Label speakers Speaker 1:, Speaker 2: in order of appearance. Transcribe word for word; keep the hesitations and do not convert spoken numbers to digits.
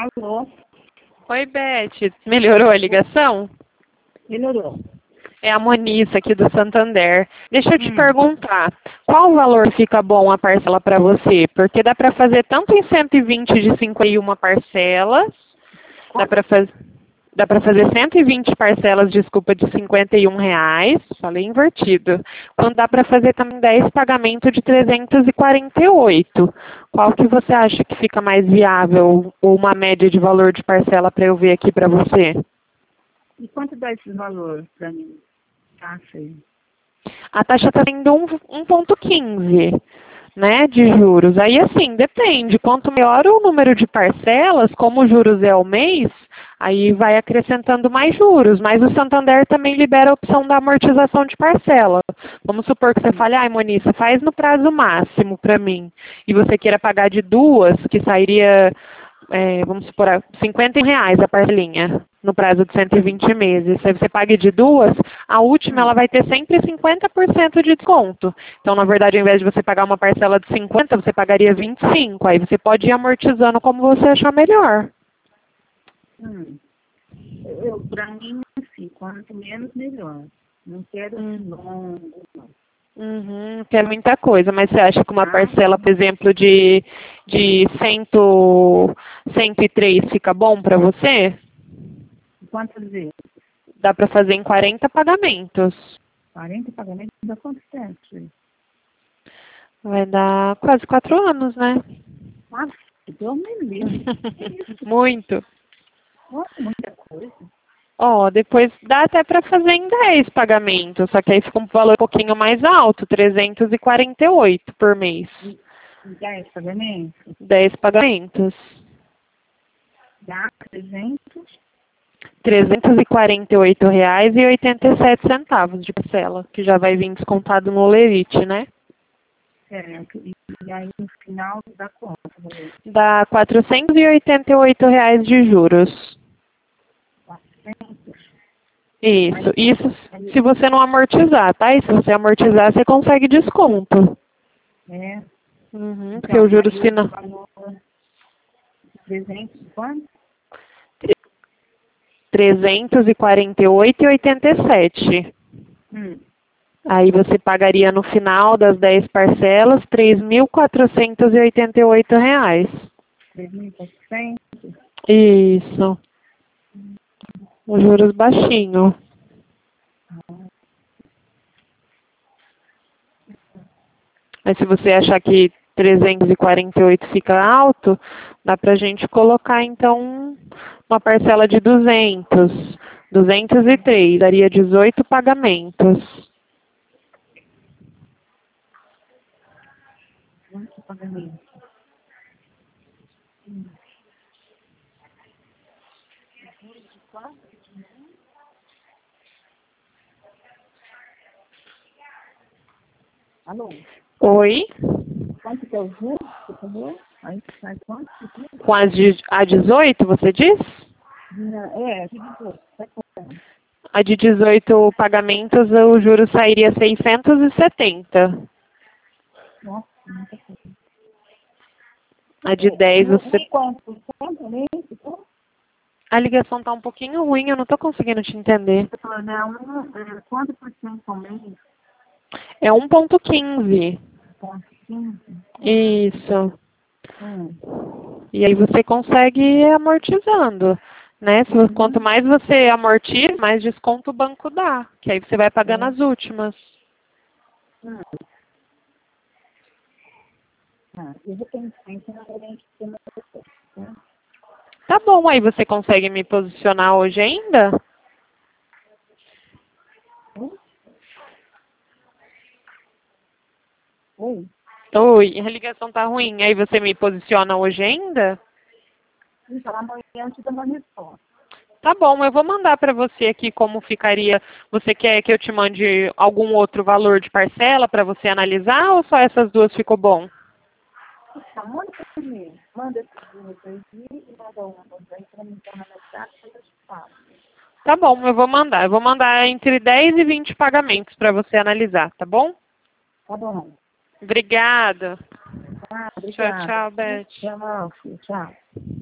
Speaker 1: Alô?
Speaker 2: Oi, Beth. Melhorou a ligação?
Speaker 1: Melhorou.
Speaker 2: É a Moniça aqui do Santander. Deixa eu te
Speaker 1: Hum.
Speaker 2: perguntar, qual valor fica bom a parcela para você? Porque dá para fazer tanto em cento e vinte de cinquenta e uma parcelas, dá para fazer... Dá para fazer cento e vinte parcelas, desculpa, de cinquenta e um reais, falei invertido. Quando dá para fazer também dez pagamentos de trezentos e quarenta e oito. Qual que você acha que fica mais viável, ou uma média de valor de parcela para eu ver aqui para você?
Speaker 1: E quanto dá esse valor para mim? Tá, sei.
Speaker 2: A taxa está sendo um vírgula quinze, né, de juros. Aí assim, depende, quanto maior o número de parcelas, como os juros é ao mês, aí vai acrescentando mais juros, mas o Santander também libera a opção da amortização de parcela. Vamos supor que você fale, ai, Moniça, faz no prazo máximo para mim, e você queira pagar de duas, que sairia, é, vamos supor, cinquenta reais a parcelinha, no prazo de cento e vinte meses. Se você paga de duas, a última ela vai ter sempre cinquenta por cento de desconto. Então, na verdade, ao invés de você pagar uma parcela de cinquenta, você pagaria vinte e cinco. Aí você pode ir amortizando como você achar melhor.
Speaker 1: Hum. Eu, para mim, assim, quanto menos, melhor. Não quero
Speaker 2: Hum.
Speaker 1: longo, não.
Speaker 2: Uhum, que é muita coisa, mas você acha que uma
Speaker 1: Ah,
Speaker 2: parcela, por exemplo, de, de cem, cento e três fica bom para você?
Speaker 1: quantas vezes?
Speaker 2: Dá para fazer em quarenta pagamentos.
Speaker 1: quarenta pagamentos dá quanto tempo? Gente?
Speaker 2: Vai dar quase quatro anos, né?
Speaker 1: Nossa, Deus me livre.
Speaker 2: Muito.
Speaker 1: Nossa, muita coisa.
Speaker 2: Ó, depois dá até para fazer em dez pagamentos, só que aí fica um valor um pouquinho mais alto, trezentos e quarenta e oito por mês.
Speaker 1: E, e dez pagamentos?
Speaker 2: dez pagamentos.
Speaker 1: Dá trezentos.
Speaker 2: trezentos e quarenta e oito reais e oitenta e sete centavos de parcela, que já vai vir descontado no Olerite, né?
Speaker 1: Certo. E, e aí, no final, dá quanto?
Speaker 2: Dá quatrocentos e oitenta e oito reais de juros.
Speaker 1: quatrocentos.
Speaker 2: Isso, isso se você não amortizar, tá? E se você amortizar, você consegue desconto.
Speaker 1: É.
Speaker 2: Uhum, porque
Speaker 1: Então,
Speaker 2: os juros
Speaker 1: aí o
Speaker 2: final...
Speaker 1: valor trezentos, quanto?
Speaker 2: trezentos e quarenta e oito reais e oitenta e sete centavos.
Speaker 1: Hum.
Speaker 2: Aí você pagaria no final das dez parcelas três mil quatrocentos e oitenta e oito reais.
Speaker 1: três mil e quatrocentos?
Speaker 2: Isso. Os juros baixinho. Mas se você achar que trezentos e quarenta e oito fica alto, dá pra gente colocar então uma parcela de duzentos. duzentos e três, daria dezoito pagamentos.
Speaker 1: Quanto pagamento? Hum. Alô?
Speaker 2: Oi?
Speaker 1: Quanto que é o juro, por favor? Aí sai quanto?
Speaker 2: Com as de, a dezoito, você diz?
Speaker 1: Não, é, que dezoito. Sai quanto?
Speaker 2: A de dezoito pagamentos, o juro sairia seiscentos e setenta.
Speaker 1: Nossa, muita coisa.
Speaker 2: A de
Speaker 1: É,
Speaker 2: dez
Speaker 1: no,
Speaker 2: você...
Speaker 1: em quanto por cento nesse?
Speaker 2: A ligação está um pouquinho ruim, eu não estou conseguindo te entender.
Speaker 1: Não, é, quanto por cento ao mês?
Speaker 2: É um vírgula quinze.
Speaker 1: Ponto quinze?
Speaker 2: Isso.
Speaker 1: Hum.
Speaker 2: E aí você consegue ir amortizando, né? Se, você- quanto
Speaker 1: Uhum.
Speaker 2: mais você amortiza, mais desconto o banco dá. Que aí você vai pagando
Speaker 1: É.
Speaker 2: as últimas.
Speaker 1: Hum. Ah, eu vou pensar, então, a gente tem uma pessoa, né?
Speaker 2: Tá bom, aí você consegue me posicionar hoje ainda?
Speaker 1: Hum? Oi?
Speaker 2: Oi, a ligação tá ruim. Aí você me posiciona hoje ainda?
Speaker 1: Então, amanhã eu te dou uma resposta.
Speaker 2: Tá bom, eu vou mandar para você aqui como ficaria. Você quer que eu te mande algum outro valor de parcela para você analisar ou só essas duas ficou bom?
Speaker 1: Então, manda para mim. Manda esses duas aí e manda uma aí para mim dar uma analisada e eu te falo.
Speaker 2: Tá bom, eu vou mandar. Eu vou mandar entre dez e vinte pagamentos para você analisar, tá bom?
Speaker 1: Tá bom.
Speaker 2: Obrigada.
Speaker 1: Ah,
Speaker 2: Tchau,
Speaker 1: obrigada.
Speaker 2: tchau, Beth.
Speaker 1: Tchau, filho. Tchau.